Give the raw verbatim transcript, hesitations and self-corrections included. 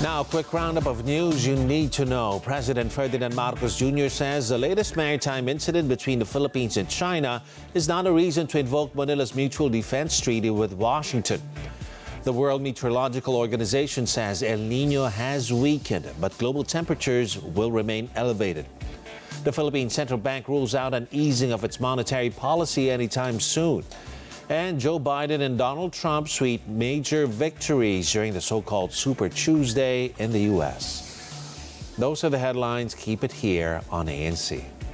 Now, a quick roundup of news you need to know. President Ferdinand Marcos Junior says the latest maritime incident between the Philippines and China is not a reason to invoke Manila's mutual defense treaty with Washington. The World Meteorological Organization says El Nino has weakened, but global temperatures will remain elevated. The Philippine Central Bank rules out an easing of its monetary policy anytime soon. And Joe Biden and Donald Trump sweep major victories during the so-called Super Tuesday in the U S. Those are the headlines. Keep it here on A N C.